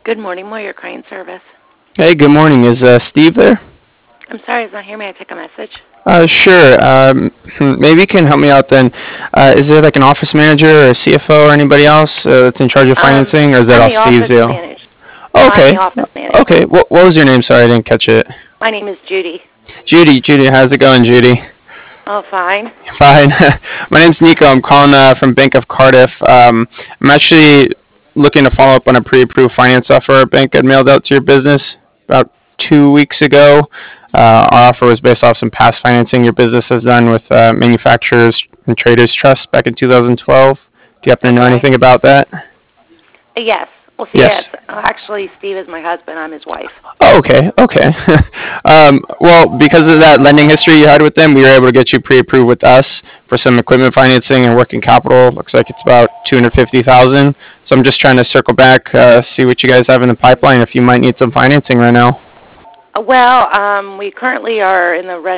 Good morning, Moyer Crane Service. Hey, good morning. Is Steve there? I'm sorry, he's not here. May I take a message? Sure. Maybe you can help me out then. Is there like an office manager or a CFO or anybody else that's in charge of financing, or is that I'm all the Steve's office deal? manager. Oh, I'm the okay. office manager. Okay. What was your name? Sorry, I didn't catch it. My name is Judy. Judy. Judy, how's it going, Judy? Oh, fine. Fine. My name's Nico. I'm calling from Bank of Cardiff. I'm actually looking to follow up on a pre-approved finance offer our bank had mailed out to your business about 2 weeks ago. Our offer was based off some past financing your business has done with manufacturers and traders trust back in 2012. Do you happen to know Okay. anything about that? Yes. Well, see, yes. Yes. Actually, Steve is my husband. I'm his wife. Oh, okay, okay. Well, because of that lending history you had with them, we were able to get you pre-approved with us for some equipment financing and working capital. Looks like it's about 250,000. So I'm just trying to circle back, see what you guys have in the pipeline. If you might need some financing right now. We currently are in the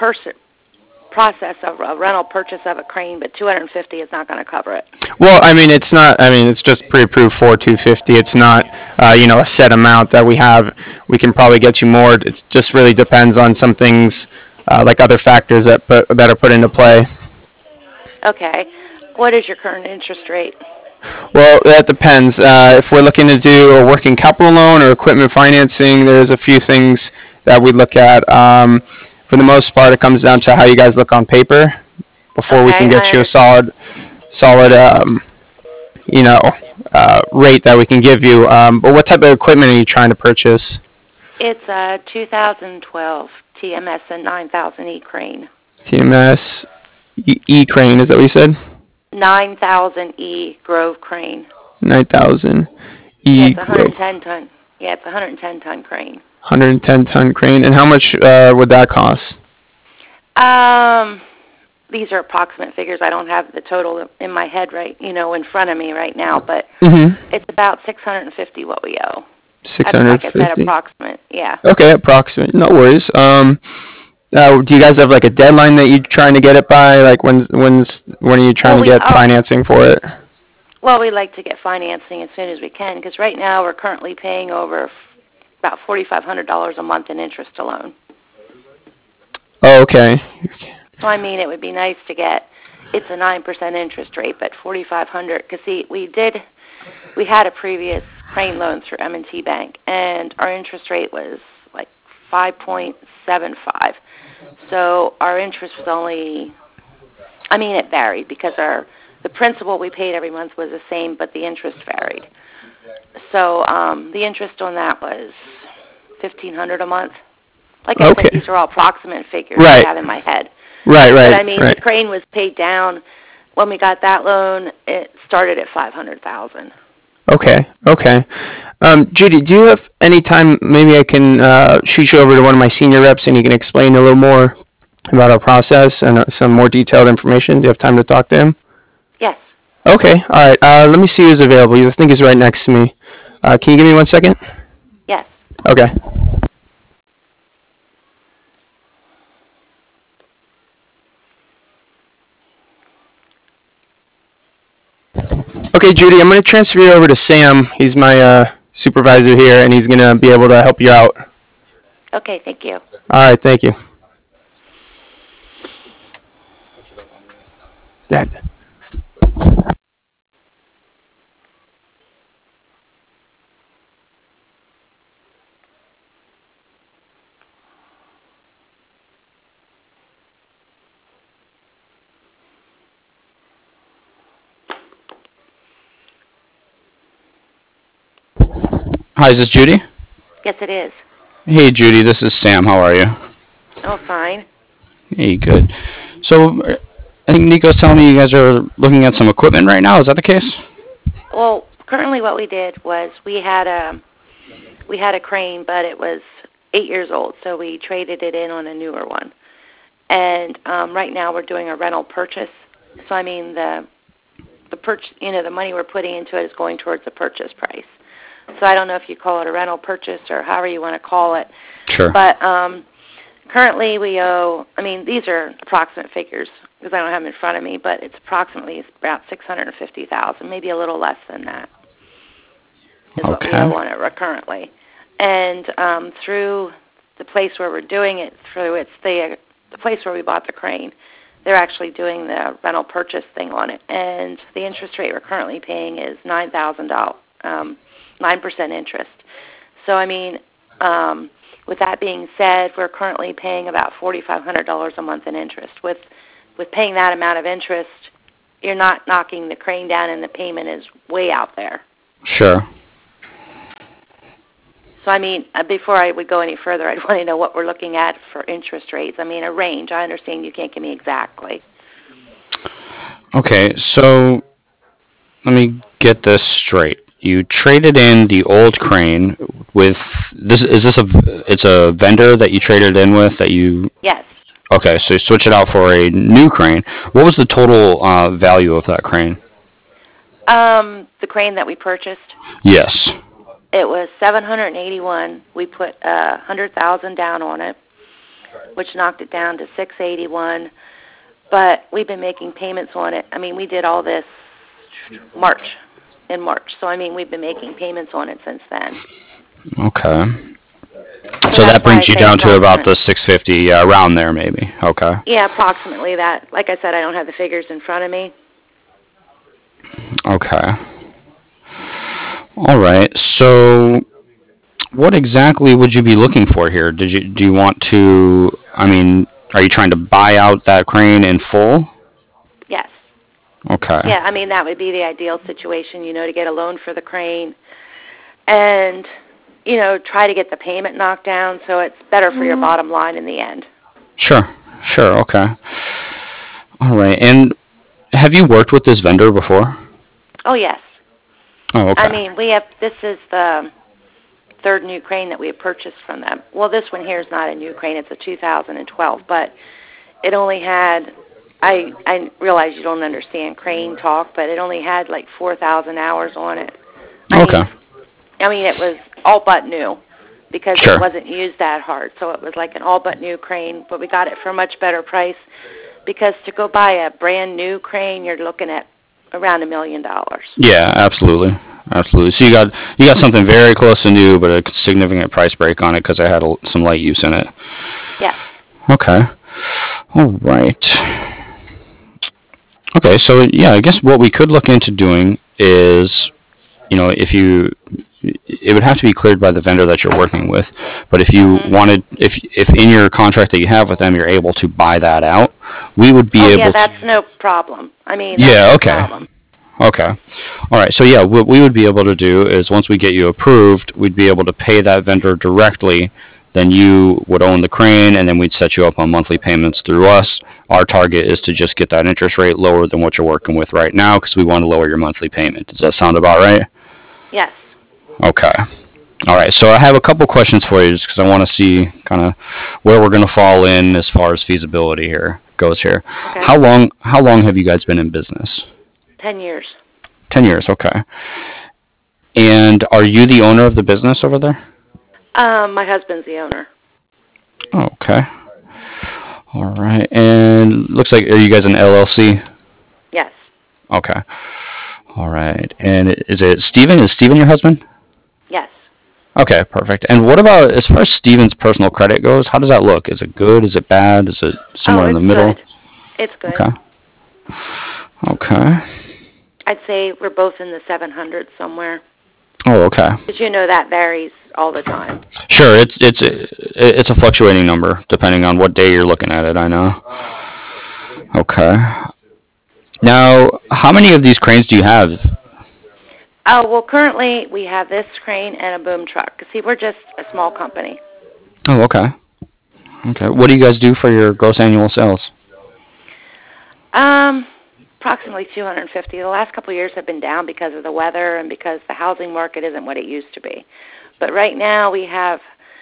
process of a rental purchase of a crane, but 250 is not going to cover it. Well, I mean, it's not. I mean, it's just pre-approved for 250. It's not, a set amount that we have. We can probably get you more. It just really depends on some things, like other factors that are put into play. Okay. What is your current interest rate? Well, that depends. If we're looking to do a working capital loan or equipment financing, there's a few things that we look at. For the most part, it comes down to how you guys look on paper before we can Okay, get you a solid, you know, rate that we can give you. But what type of equipment are you trying to purchase? It's a 2012 TMS and 9000E crane. TMS crane, is that what you said? 9000E Grove crane. 9,000 Yeah, E it's Grove. 110 ton. Yeah, it's a 110 ton crane. 110-ton crane. And how much would that cost? Um, these are approximate figures. I don't have the total in my head in front of me right now, but Mm-hmm. it's about 650 what we owe. That's like I said, 650. approximate. Yeah. Okay, approximate. No worries. Do you guys have like a deadline that you're trying to get it by? Like when are you trying Well, to get financing for it? we'd like to get financing as soon as we can because right now we're currently paying over about $4,500 a month in interest alone. Oh, okay. So I mean, it would be nice to get. It's a 9% interest rate, but 4,500. Because see, we had a previous crane loan through M&T Bank, and our interest rate was like 5.75. So our interest was only. I mean, it varied because the principal we paid every month was the same, but the interest varied. So the interest on that was $1,500 a month. Like I said, Okay. these are all approximate figures I Right. have in my head. Right. But Right. I mean, the Right. crane was paid down when we got that loan. It started at $500,000. Okay. Okay. Judy, do you have any time? Maybe I can shoot you over to one of my senior reps, and you can explain a little more about our process and some more detailed information. Do you have time to talk to him? Yes. Okay. All right. Let me see who's available. I think he's right next to me. Can you give me 1 second? Yes. Okay. Okay, Judy, I'm going to transfer you over to Sam. He's my supervisor here, and he's going to be able to help you out. Okay. Thank you. All right, thank you. Dad. Hi, is this Judy? Yes, it is. Hey, Judy, this is Sam. How are you? Oh, fine. Hey, good. So, I think Nico's telling me you guys are looking at some equipment right now. Is that the case? Well, currently what we did was we had a crane, but it was 8 years old, so we traded it in on a newer one. And right now we're doing a rental purchase. So I mean the the money we're putting into it is going towards the purchase price. So I don't know if you call it a rental purchase or however you want to call it. Sure. But currently we owe. I mean, these are approximate figures because I don't have them in front of me, but it's approximately about $650,000, maybe a little less than that. is what we owe on it currently. And through the place where we're doing it, the place where we bought the crane, they're actually doing the rental purchase thing on it. And the interest rate we're currently paying is $9,000, 9% interest. So, I mean, with that being said, we're currently paying about $4,500 a month in interest. With paying that amount of interest, you're not knocking the crane down, and the payment is way out there. Sure. So, I mean, before I would go any further, I'd want to know what we're looking at for interest rates. I mean, a range. I understand you can't give me exactly. Okay, so let me get this straight. You traded in the old crane with this. It's a vendor that you traded in with that you. Yes. Okay, so you switch it out for a new crane. What was the total value of that crane? The crane that we purchased. Yes. It was $781. We put $100,000 down on it, which knocked it down to $681. But we've been making payments on it. I mean, we did all this in March. So, I mean, we've been making payments on it since then. Okay. So that brings you down to about the $650, around there maybe. Okay. Yeah, approximately that. Like I said, I don't have the figures in front of me. Okay. All right. So what exactly would you be looking for here? Do you want to, I mean, are you trying to buy out that crane in full? Yes. Okay. Yeah, I mean, that would be the ideal situation, to get a loan for the crane and, try to get the payment knocked down so it's better for your bottom line in the end. Sure, okay. All right, and have you worked with this vendor before? Oh, yes. Oh, okay. I mean, this is the third new crane that we have purchased from them. Well, this one here is not a new crane, it's a 2012, but it only had, I realize you don't understand crane talk, but it only had like 4,000 hours on it. Okay. I mean, it was all but new because Sure. It wasn't used that hard. So it was like an all but new crane, but we got it for a much better price because to go buy a brand new crane, you're looking at around $1 million. Yeah, absolutely. So you got something very close to new, but a significant price break on it because it had some light use in it. Yes. Okay. All right. Okay, so yeah, I guess what we could look into doing is, it would have to be cleared by the vendor that you're working with. But if you wanted, if in your contract that you have with them, you're able to buy that out, we would be able. Yeah, that's no problem. I mean. Yeah. Okay. No problem. Okay. All right. So yeah, what we would be able to do is once we get you approved, we'd be able to pay that vendor directly. Then you would own the crane, and then we'd set you up on monthly payments through us. Our target is to just get that interest rate lower than what you're working with right now because we want to lower your monthly payment. Does that sound about right? Yes. Okay. All right. So I have a couple questions for you just because I want to see kind of where we're going to fall in as far as feasibility goes here. Okay. How long have you guys been in business? 10 years. 10 years. Okay. And are you the owner of the business over there? My husband's the owner. Oh, okay. All right. And looks like, are you guys an LLC? Yes. Okay. All right. And is it Steven? Is Steven your husband? Yes. Okay, perfect. And what about, as far as Steven's personal credit goes, how does that look? Is it good? Is it bad? Is it somewhere in the middle? Good. It's good. Okay. I'd say we're both in the 700s somewhere. Oh, okay. But that varies all the time. Sure, it's a fluctuating number depending on what day you're looking at it, I know. Okay. Now, how many of these cranes do you have? Well, currently we have this crane and a boom truck. See, we're just a small company. Oh, okay. Okay. What do you guys do for your gross annual sales? Approximately 250. The last couple of years have been down because of the weather and because the housing market isn't what it used to be. But right now we have,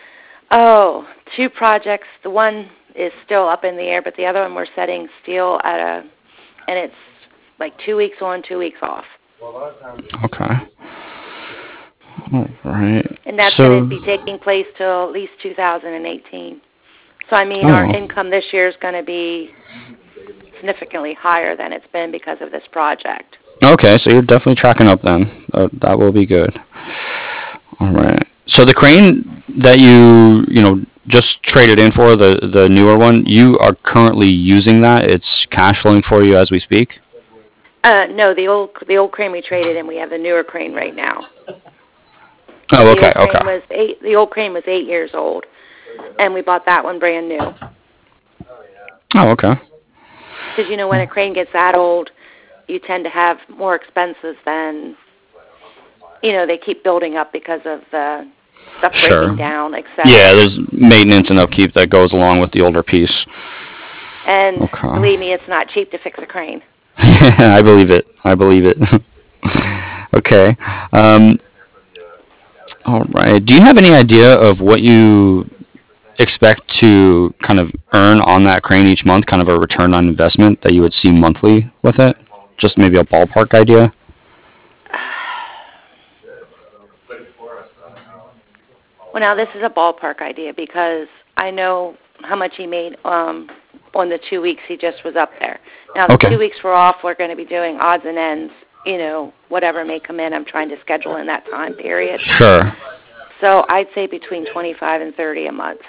2 projects. The one is still up in the air, but the other one we're setting steel and it's like 2 weeks on, 2 weeks off. Okay. All right. And that's going to be taking place till at least 2018. So, I mean, our income this year is going to be significantly higher than it's been because of this project. Okay, so you're definitely tracking up then. That will be good. All right. So the crane that you just traded in for the newer one, you are currently using that. It's cash flowing for you as we speak. No, the old crane we traded in. We have the newer crane right now. Oh, The okay, old okay. crane was eight. The old crane was 8 years old, and we bought that one brand new. Oh, okay. Because when a crane gets that old, you tend to have more expenses than they keep building up because of the stuff Sure. breaking down, Yeah, etc. there's maintenance and upkeep that goes along with the older piece. And Okay. believe me, it's not cheap to fix a crane. I believe it. I believe it. Okay. Um, all right. Do you have any idea of what you expect to kind of earn on that crane each month, kind of a return on investment that you would see monthly with it? Just maybe a ballpark idea? Well, now this is a ballpark idea because I know how much he made on the 2 weeks he just was up there. Now, the Okay. 2 weeks we're off, we're going to be doing odds and ends, whatever may come in. I'm trying to schedule in that time period. Sure. So I'd say between 25 and 30 a month.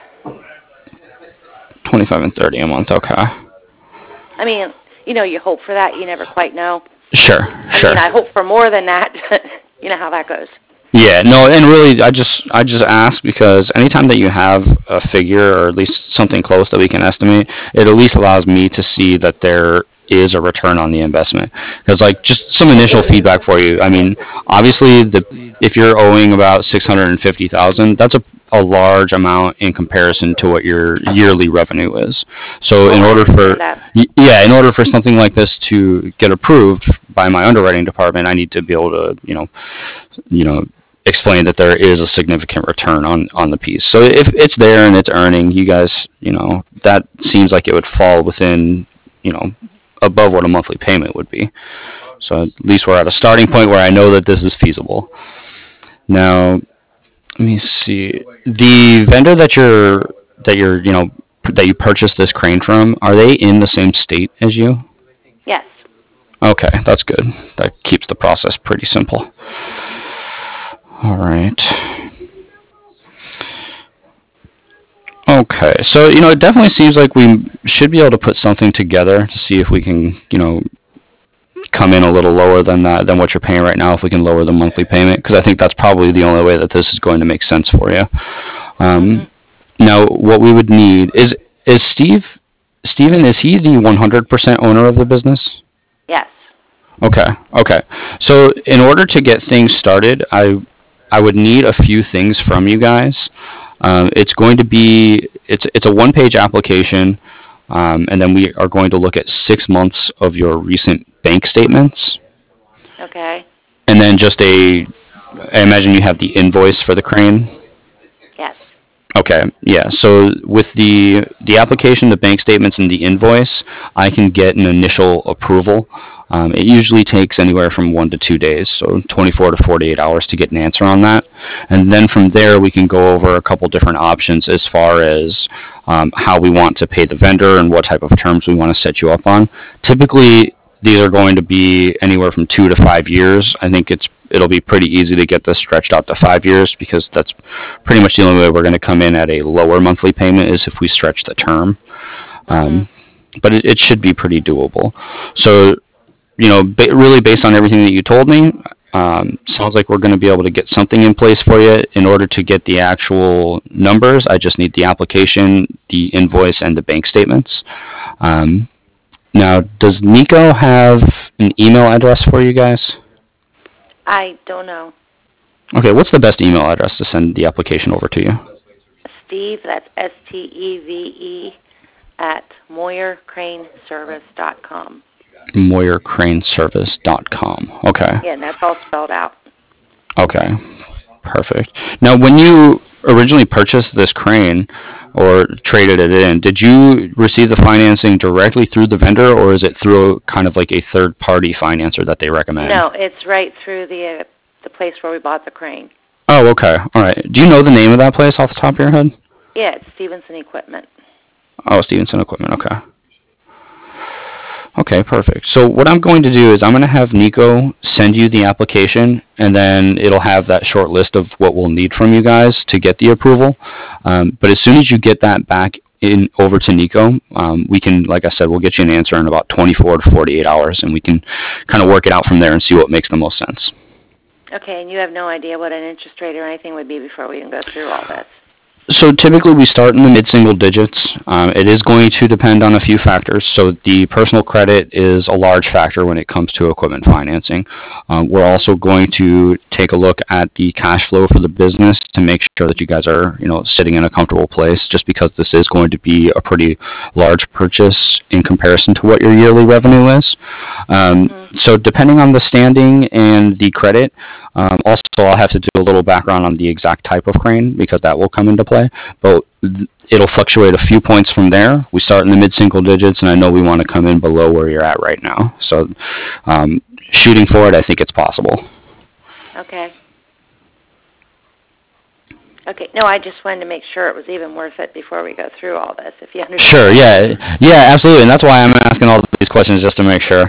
25 and 30 a month. Okay. I mean, you hope for that. You never quite know. Sure. I Sure. mean, I hope for more than that. You know how that goes. Yeah, no, and really, I just ask because anytime that you have a figure or at least something close that we can estimate, it at least allows me to see that there is a return on the investment. Because like just some initial feedback for you. I mean, obviously, the if you're owing about 650,000, that's a large amount in comparison to what your yearly revenue is. So Oh, in I order for understand that. yeah, in order for something like this to get approved by my underwriting department, I need to be able to you know explain that there is a significant return on the piece. So if it's there and it's earning, you guys, that seems like it would fall within, you know, above what a monthly payment would be. So at least we're at a starting point where I know that this is feasible. Now, let me see. The vendor that you purchased this crane from, are they in the same state as you? Yes. Okay, that's good. That keeps the process pretty simple. All right. Okay, so it definitely seems like we should be able to put something together to see if we can, come in a little lower than that than what you're paying right now. If we can lower the monthly payment, because I think that's probably the only way that this is going to make sense for you. Mhm. Um, Now, what we would need is Steven, is he the 100% owner of the business? Yes. Okay, okay. So in order to get things started, I would need a few things from you guys. It's going to be it's a one-page application, and then we are going to look at 6 months of your recent bank statements, Okay. and then just I imagine you have the invoice for the crane. Yes. Okay, yeah. So with the application, the bank statements, and the invoice, I can get an initial approval. It usually takes anywhere from 1 to 2 days, so 24 to 48 hours to get an answer on that. And then from there, we can go over a couple different options as far as how we want to pay the vendor and what type of terms we want to set you up on. Typically, these are going to be anywhere from 2 to 5 years. I think it'll be pretty easy to get this stretched out to 5 years because that's pretty much the only way we're going to come in at a lower monthly payment is if we stretch the term. Mhm. Um, but it should be pretty doable. So, really based on everything that you told me, sounds like we're going to be able to get something in place for you. In order to get the actual numbers, I just need the application, the invoice, and the bank statements. Um, Now, does Nico have an email address for you guys? I don't know. Okay, what's the best email address to send the application over to you? Steve, that's Steve at MoyerCraneService.com. MoyerCraneService.com. Okay, Yeah, and that's all spelled out. okay, perfect. Now, when you originally purchased this crane or traded it in, did you receive the financing directly through the vendor, or is it through kind of like a third-party financer that they recommend? No, it's right through the place where we bought the crane. Oh, okay, all right. Do you know the name of that place off the top of your head? Yeah, it's Stevenson Equipment. Oh, Stevenson Equipment. Okay. Okay, perfect. So what I'm going to do is I'm going to have Nico send you the application, and then it'll have that short list of what we'll need from you guys to get the approval. But as soon as you get that back in over to Nico, we can, like I said, we'll get you an answer in about 24 to 48 hours, and we can kind of work it out from there and see what makes the most sense. Okay, and you have no idea what an interest rate or anything would be before we can go through all this? So typically we start in the mid-single digits. It is going to depend on a few factors. So the personal credit is a large factor when it comes to equipment financing. We're also going to take a look at the cash flow for the business to make sure that you guys are, sitting in a comfortable place, just because this is going to be a pretty large purchase in comparison to what your yearly revenue is. So depending on the standing and the credit, also I'll have to do a little background on the exact type of crane because that will come into play. But it'll fluctuate a few points from there. We start in the mid-single digits, and I know we want to come in below where you're at right now. So shooting for it, I think it's possible. Okay. Okay. No, I just wanted to make sure it was even worth it before we go through all this, if you understand. Sure, yeah, absolutely. And that's why I'm asking all these questions, just to make sure.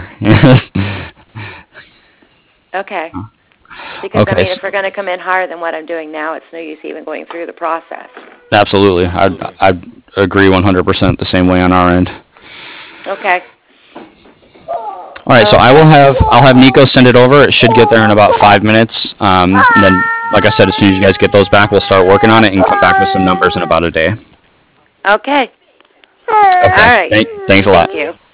Okay. Because, Okay. if we're going to come in higher than what I'm doing now, it's no use even going through the process. Absolutely. I agree 100% the same way on our end. Okay. All right, so I'll have Nico send it over. It should get there in about 5 minutes. And then, like I said, as soon as you guys get those back, we'll start working on it and come back with some numbers in about a day. Okay. Okay. All right. Thanks a lot. Thank you.